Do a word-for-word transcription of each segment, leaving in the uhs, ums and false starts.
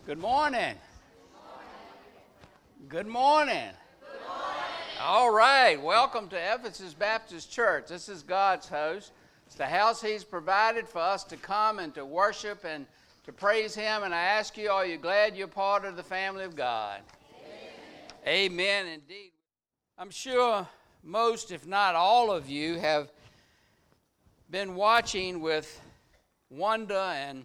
Good morning. Good morning. Good morning. All right, welcome to Ephesus Baptist Church. This is God's house. It's the house He's provided for us to come and to worship and to praise Him. And I ask you, are you glad you're part of the family of God? Amen. Amen, indeed. I'm sure most, if not all of you, have been watching with wonder and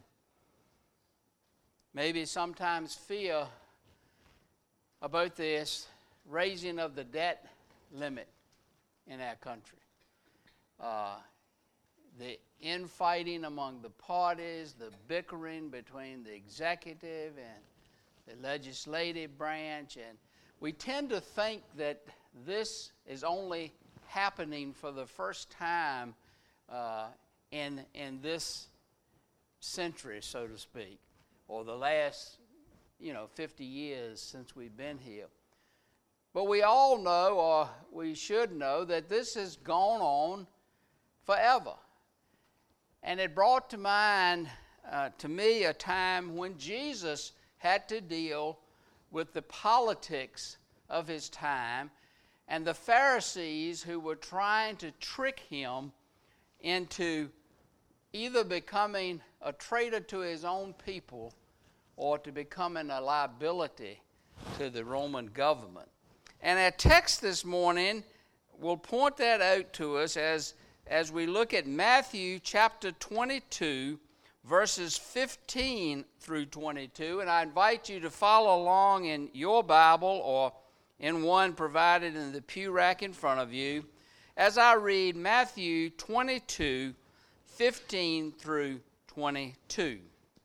maybe sometimes fear about this raising of the debt limit in our country. Uh, the infighting among the parties, the bickering between the executive and the legislative branch, and we tend to think that this is only happening for the first time uh, in in this century, so to speak, or the last, you know, fifty years since we've been here. But we all know, or we should know, that this has gone on forever. And it brought to mind, uh, to me, a time when Jesus had to deal with the politics of his time and the Pharisees who were trying to trick him into either becoming a traitor to his own people or to becoming a liability to the Roman government. And our text this morning will point that out to us as, as we look at Matthew chapter twenty-two, verses fifteen through twenty-two. And I invite you to follow along in your Bible or in one provided in the pew rack in front of you as I read Matthew twenty-two, fifteen through twenty-two.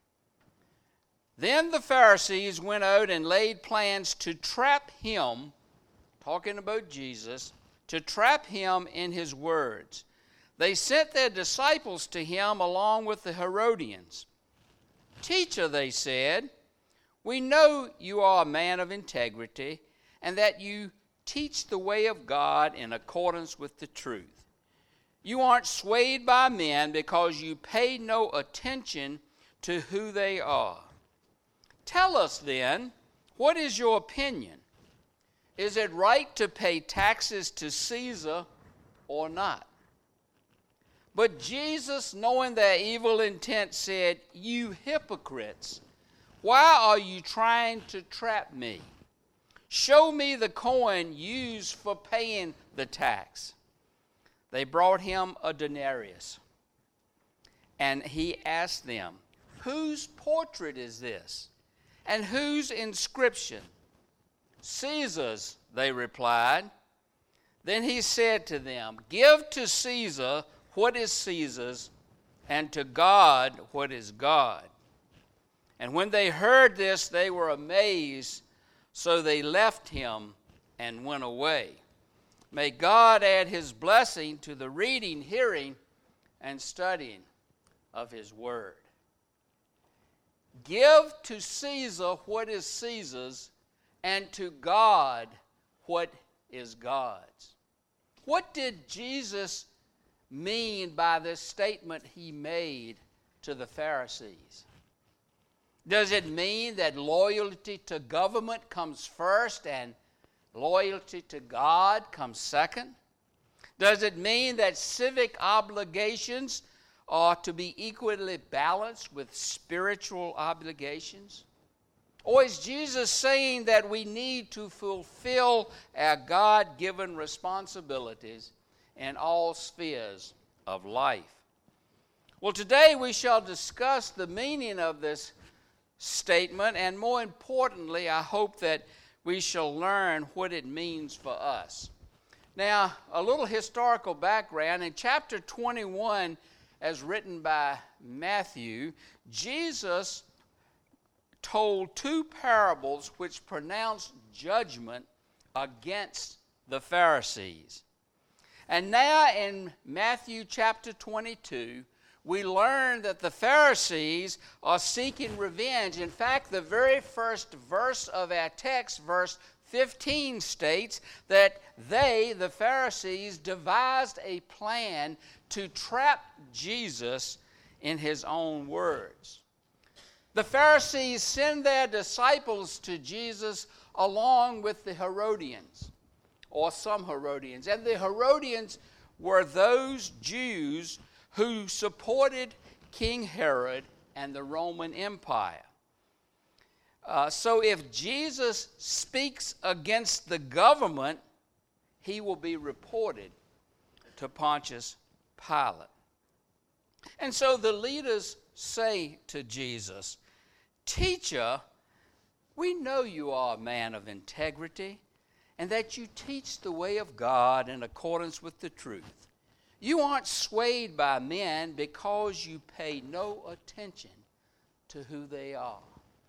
Then the Pharisees went out and laid plans to trap him, talking about Jesus, to trap him in his words. They sent their disciples to him along with the Herodians. "Teacher," they said, "we know you are a man of integrity and that you teach the way of God in accordance with the truth. You aren't swayed by men because you pay no attention to who they are. Tell us then, what is your opinion? Is it right to pay taxes to Caesar or not?" But Jesus, knowing their evil intent, said, "You hypocrites, why are you trying to trap me? Show me the coin used for paying the tax." They brought him a denarius, and he asked them, "Whose portrait is this? And whose inscription?" "Caesar's," they replied. Then he said to them, "Give to Caesar what is Caesar's, and to God what is God." And when they heard this, they were amazed, so they left him and went away. May God add his blessing to the reading, hearing, and studying of his word. Give to Caesar what is Caesar's, and to God what is God's. What did Jesus mean by this statement he made to the Pharisees? Does it mean that loyalty to government comes first and loyalty to God comes second? Does it mean that civic obligations are to be equally balanced with spiritual obligations? Or is Jesus saying that we need to fulfill our God-given responsibilities in all spheres of life? Well, today we shall discuss the meaning of this statement, and more importantly, I hope that we shall learn what it means for us. Now, a little historical background. In chapter twenty-one, as written by Matthew, Jesus told two parables which pronounced judgment against the Pharisees. And now in Matthew chapter twenty-two, we learn that the Pharisees are seeking revenge. In fact, the very first verse of our text, verse fifteen, states that they, the Pharisees, devised a plan to trap Jesus in his own words. The Pharisees send their disciples to Jesus along with the Herodians, or some Herodians. And the Herodians were those Jews who supported King Herod and the Roman Empire. Uh, so if Jesus speaks against the government, he will be reported to Pontius Pilate. And so the leaders say to Jesus, "Teacher, we know you are a man of integrity and that you teach the way of God in accordance with the truth. You aren't swayed by men because you pay no attention to who they are."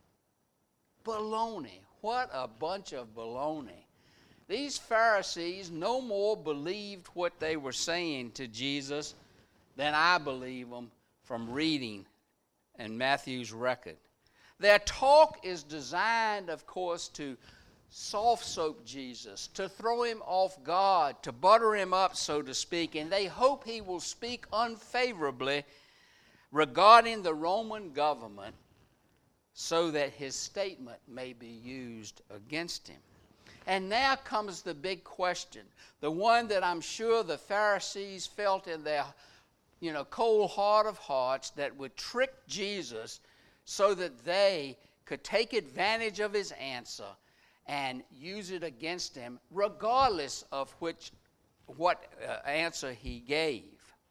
Baloney. What a bunch of baloney. These Pharisees no more believed what they were saying to Jesus than I believe them from reading in Matthew's record. Their talk is designed, of course, to soft-soap Jesus, to throw him off guard, to butter him up, so to speak, and they hope he will speak unfavorably regarding the Roman government so that his statement may be used against him. And now comes the big question, the one that I'm sure the Pharisees felt in their, you know, cold heart of hearts, that would trick Jesus so that they could take advantage of his answer and use it against him, regardless of which what uh, answer he gave.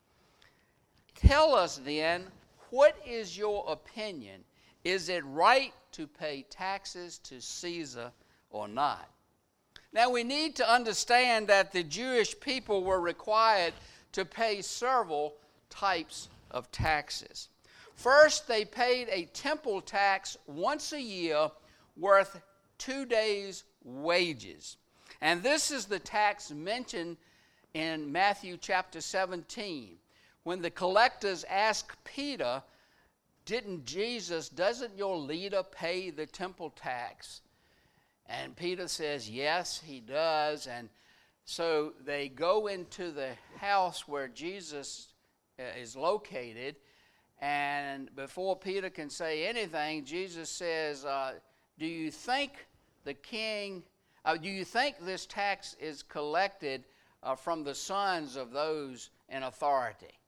Tell us then, what is your opinion? Is it right to pay taxes to Caesar or not? Now we need to understand that the Jewish people were required to pay several types of taxes. First, they paid a temple tax once a year worth two days' wages. And this is the tax mentioned in Matthew chapter seventeen, when the collectors asked Peter, Didn't Jesus, doesn't your leader pay the temple tax? And Peter says, yes, he does. And so they go into the house where Jesus is located, and before Peter can say anything, Jesus says, uh, do you think the king, uh, do you think this tax is collected uh, from the sons of those in authority,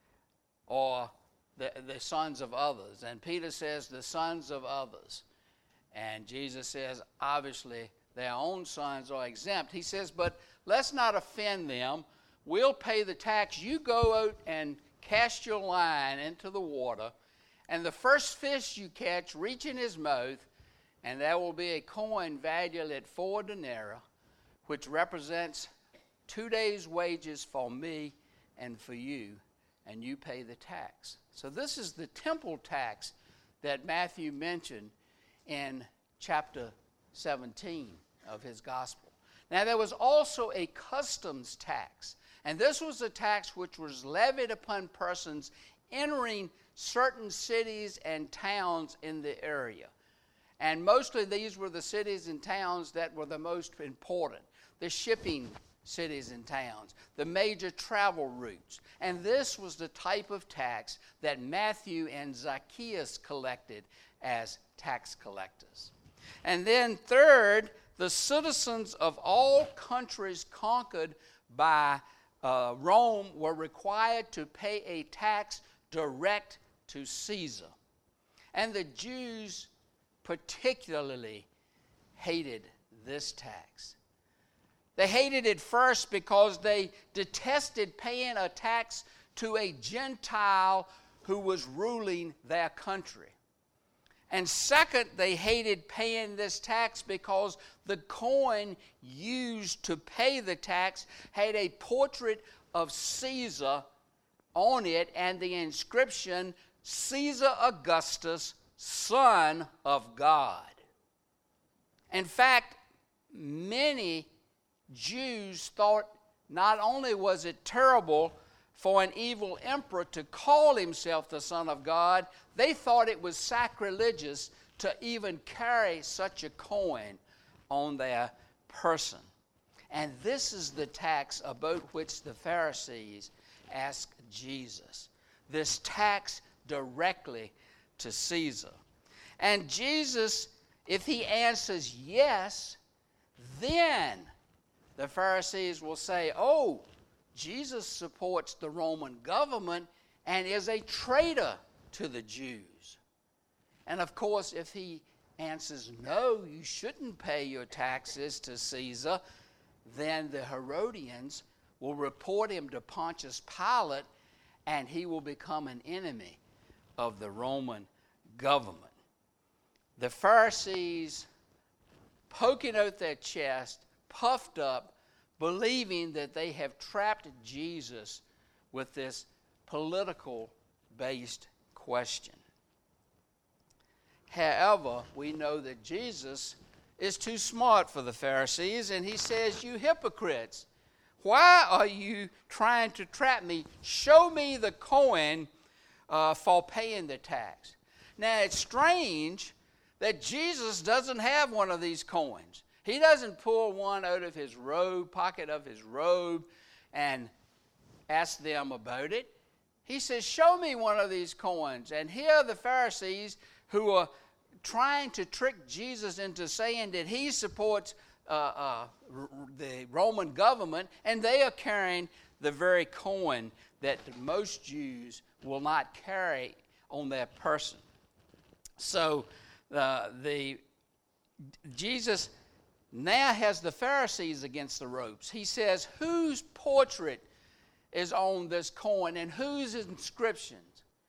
or the, the sons of others? And Peter says, the sons of others. And Jesus says, obviously, their own sons are exempt. He says, but let's not offend them. We'll pay the tax. You go out and cast your line into the water, and the first fish you catch, reach in his mouth, and there will be a coin valued at four denarii, which represents two days' wages for me and for you, and you pay the tax. So this is the temple tax that Matthew mentioned in chapter seventeen of his gospel. Now there was also a customs tax, and this was a tax which was levied upon persons entering certain cities and towns in the area. And mostly these were the cities and towns that were the most important, the shipping cities and towns, the major travel routes. And this was the type of tax that Matthew and Zacchaeus collected as tax collectors. And then third, the citizens of all countries conquered by uh, Rome were required to pay a tax direct to Caesar. And the Jews particularly hated this tax. They hated it first because they detested paying a tax to a Gentile who was ruling their country. And second, they hated paying this tax because the coin used to pay the tax had a portrait of Caesar on it and the inscription, Caesar Augustus, Son of God. In fact, many Jews thought not only was it terrible for an evil emperor to call himself the Son of God, they thought it was sacrilegious to even carry such a coin on their person. And this is the tax about which the Pharisees asked Jesus. This tax directly to Caesar. And Jesus, if he answers yes, then the Pharisees will say, oh, Jesus supports the Roman government and is a traitor to the Jews. And of course, if he answers no, you shouldn't pay your taxes to Caesar, then the Herodians will report him to Pontius Pilate, and he will become an enemy of the Roman government. The Pharisees, poking out their chest, puffed up, believing that they have trapped Jesus with this political-based question. However, we know that Jesus is too smart for the Pharisees, and he says, you hypocrites, why are you trying to trap me? Show me the coin uh, for paying the tax. Now, it's strange that Jesus doesn't have one of these coins. He doesn't pull one out of his robe, pocket of his robe, and ask them about it. He says, show me one of these coins. And here are the Pharisees who are trying to trick Jesus into saying that he supports uh, uh, r- the Roman government, and they are carrying the very coin that most Jews will not carry on their person. So uh, the Jesus now has the Pharisees against the ropes. He says, whose portrait is on this coin and whose inscriptions?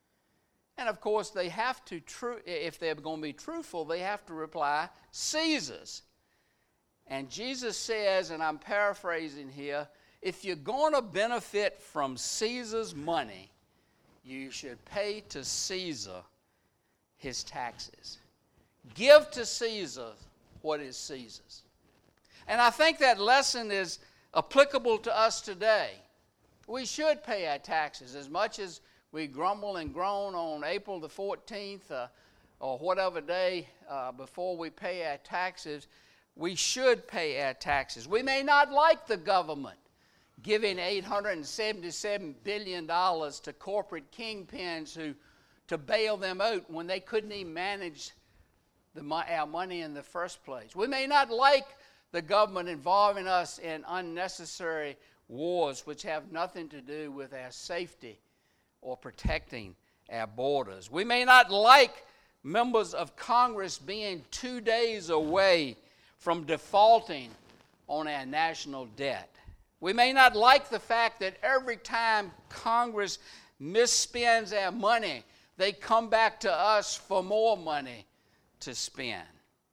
And of course, they have to, tru- if they're going to be truthful, they have to reply, Caesar's. And Jesus says, and I'm paraphrasing here, if you're going to benefit from Caesar's money, you should pay to Caesar his taxes. Give to Caesar what is Caesar's. And I think that lesson is applicable to us today. We should pay our taxes as much as we grumble and groan on April the fourteenth uh, or whatever day uh, before we pay our taxes. We should pay our taxes. We may not like the government giving eight hundred seventy-seven billion dollars to corporate kingpins who to bail them out when they couldn't even manage the, our money in the first place. We may not like the government involving us in unnecessary wars which have nothing to do with our safety or protecting our borders. We may not like members of Congress being two days away from defaulting on our national debt. We may not like the fact that every time Congress misspends our money, they come back to us for more money to spend.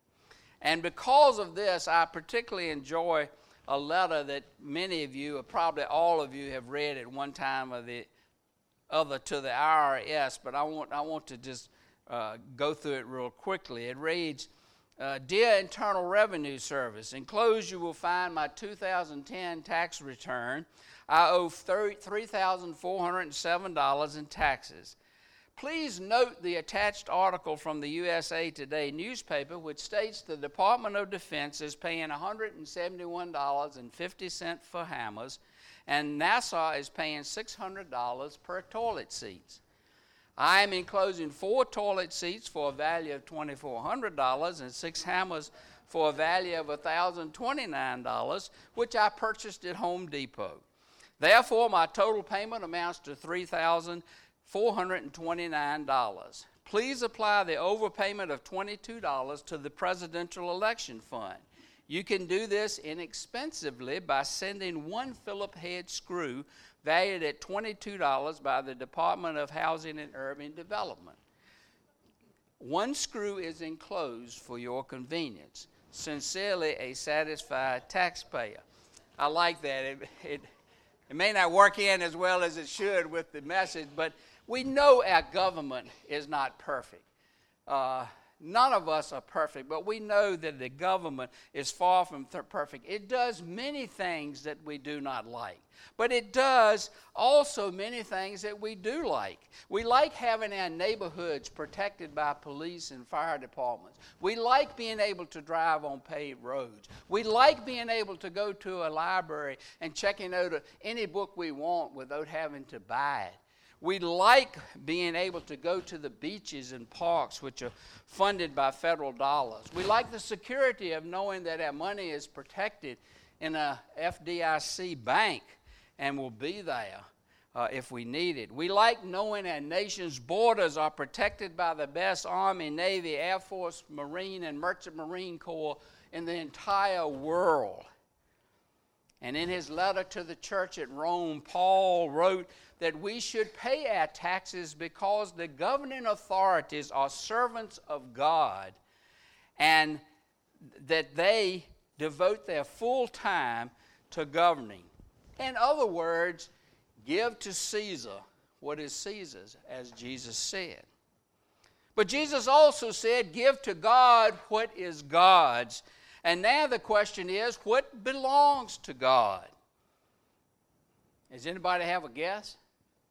And because of this, I particularly enjoy a letter that many of you, or probably all of you, have read at one time or the other to the I R S, but I want, I want to just uh, go through it real quickly. It reads, uh, Dear Internal Revenue Service, enclosed you will find my two thousand ten tax return. I owe three thousand four hundred seven dollars in taxes. Please note the attached article from the U S A Today newspaper, which states the Department of Defense is paying one hundred seventy-one dollars and fifty cents for hammers, and NASA is paying six hundred dollars per toilet seats. I am enclosing four toilet seats for a value of two thousand four hundred dollars and six hammers for a value of one thousand twenty-nine dollars, which I purchased at Home Depot. Therefore, my total payment amounts to three thousand four hundred twenty-nine dollars. Please apply the overpayment of twenty-two dollars to the Presidential Election Fund. You can do this inexpensively by sending one Phillips head screw valued at twenty-two dollars by the Department of Housing and Urban Development. One screw is enclosed for your convenience. Sincerely, a satisfied taxpayer. I like that. It, it, it may not work in as well as it should with the message, but we know our government is not perfect. Uh, none of us are perfect, but we know that the government is far from th- perfect. It does many things that we do not like, but it does also many things that we do like. We like having our neighborhoods protected by police and fire departments. We like being able to drive on paved roads. We like being able to go to a library and checking out any book we want without having to buy it. We like being able to go to the beaches and parks which are funded by federal dollars. We like the security of knowing that our money is protected in a F D I C bank and will be there uh, if we need it. We like knowing our nation's borders are protected by the best Army, Navy, Air Force, Marine, and Merchant Marine Corps in the entire world. And in his letter to the church at Rome, Paul wrote that we should pay our taxes because the governing authorities are servants of God, and that they devote their full time to governing. In other words, give to Caesar what is Caesar's, as Jesus said. But Jesus also said, give to God what is God's. And now the question is, what belongs to God? Does anybody have a guess?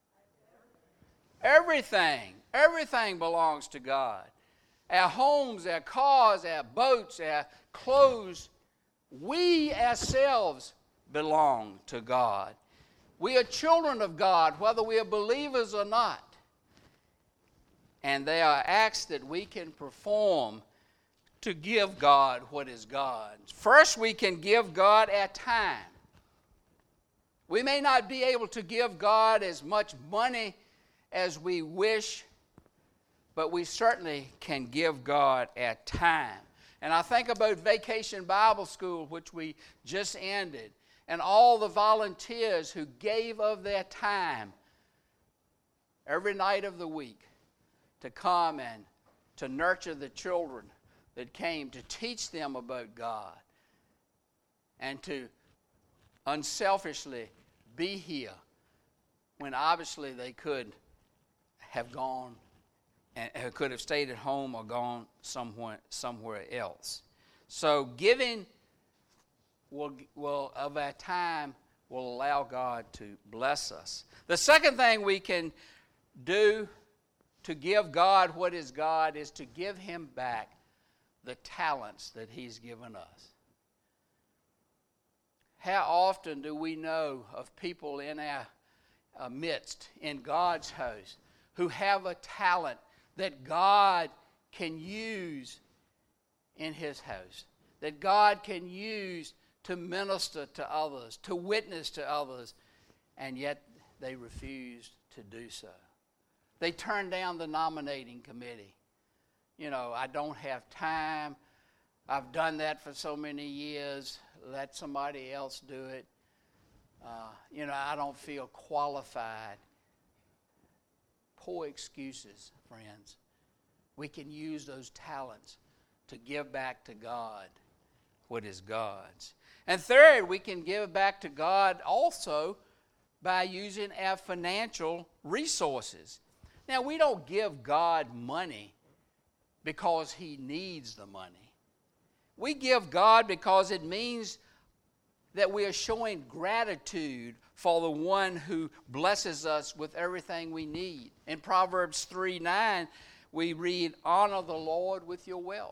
Everything. Everything belongs to God. Our homes, our cars, our boats, our clothes, we ourselves belong to God. We are children of God, whether we are believers or not. And they are acts that we can perform to give God what is God's. First, we can give God our time. We may not be able to give God as much money as we wish, but we certainly can give God our time. And I think about Vacation Bible School, which we just ended, and all the volunteers who gave of their time every night of the week to come and to nurture the children that came, to teach them about God, and to unselfishly be here when obviously they could have gone and could have stayed at home or gone somewhere somewhere else. So giving will, will of our time will allow God to bless us. The second thing we can do to give God what is God is to give Him back the talents that He's given us. How often do we know of people in our uh, midst, in God's house, who have a talent that God can use in His house, that God can use to minister to others, to witness to others, and yet they refuse to do so. They turn down the nominating committee. You know, I don't have time. I've done that for so many years. Let somebody else do it. Uh, you know, I don't feel qualified. Poor excuses, friends. We can use those talents to give back to God what is God's. And third, we can give back to God also by using our financial resources. Now, we don't give God money because He needs the money. We give God because it means that we are showing gratitude for the one who blesses us with everything we need. In Proverbs three nine, we read, honor the Lord with your wealth.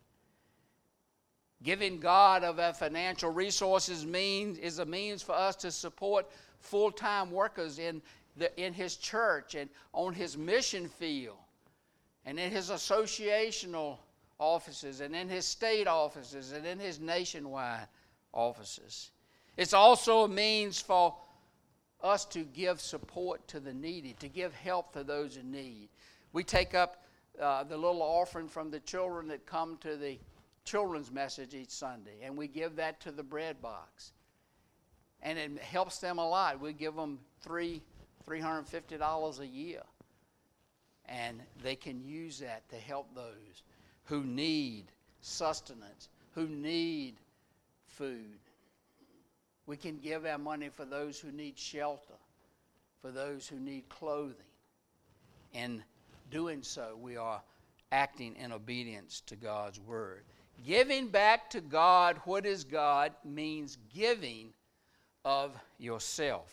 Giving God of our financial resources means is a means for us to support full-time workers in the, in His church and on His mission field and in His associational offices and in His state offices and in His nationwide offices. It's also a means for us to give support to the needy, to give help to those in need. We take up uh, the little offering from the children that come to the children's message each Sunday, and we give that to the bread box. And it helps them a lot. We give them three, three hundred fifty dollars a year, and they can use that to help those who need sustenance, who need food. We can give our money for those who need shelter, for those who need clothing. In doing so, we are acting in obedience to God's word. Giving back to God what is God means giving of yourself.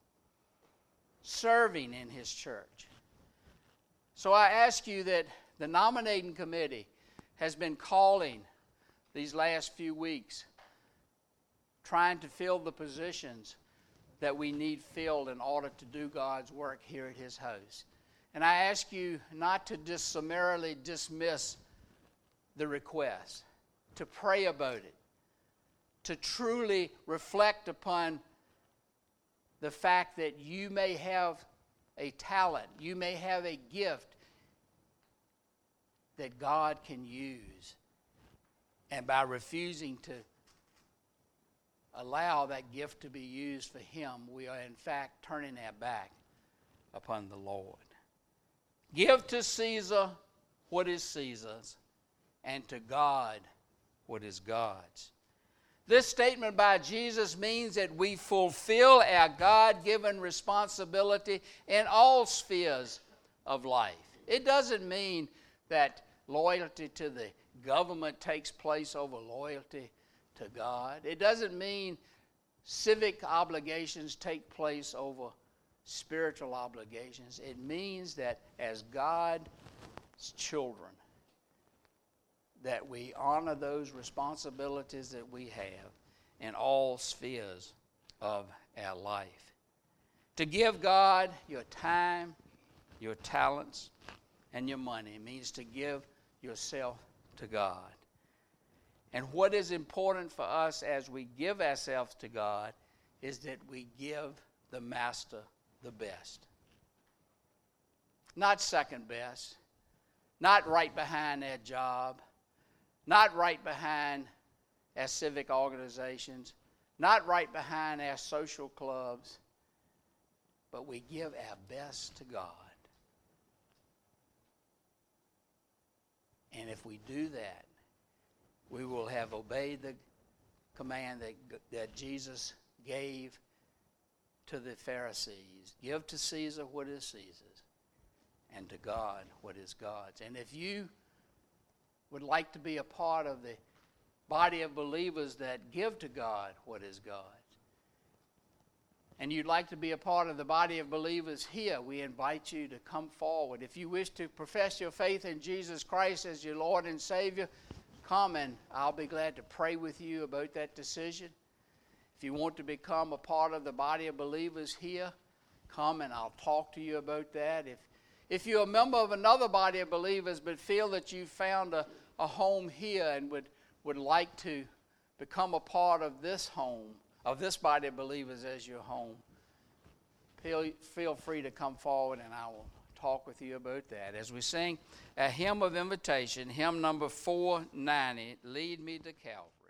Serving in His church. So I ask you that the nominating committee has been calling these last few weeks, trying to fill the positions that we need filled in order to do God's work here at His house. And I ask you not to just summarily dismiss the request, to pray about it, to truly reflect upon the fact that you may have a talent, you may have a gift that God can use. And by refusing to allow that gift to be used for Him, we are in fact turning our back upon the Lord. Give to Caesar what is Caesar's, and to God what is God's. This statement by Jesus means that we fulfill our God-given responsibility in all spheres of life. It doesn't mean that loyalty to the government takes place over loyalty to God. It doesn't mean civic obligations take place over spiritual obligations. It means that as God's children, that we honor those responsibilities that we have in all spheres of our life. To give God your time, your talents, and your money means to give yourself to God. And what is important for us as we give ourselves to God is that we give the Master the best. Not second best, not right behind their job, not right behind our civic organizations, not right behind our social clubs, but we give our best to God. And if we do that, we will have obeyed the command that, that Jesus gave to the Pharisees. Give to Caesar what is Caesar's, and to God what is God's. And if you would like to be a part of the body of believers that give to God what is God's, and you'd like to be a part of the body of believers here, we invite you to come forward. If you wish to profess your faith in Jesus Christ as your Lord and Savior, come and I'll be glad to pray with you about that decision. If you want to become a part of the body of believers here, come and I'll talk to you about that. If if you're a member of another body of believers but feel that you found a, a home here and would, would like to become a part of this home, of this body of believers as your home, feel, feel free to come forward and I will talk with you about that. As we sing a hymn of invitation, hymn number four ninety, Lead Me to Calvary.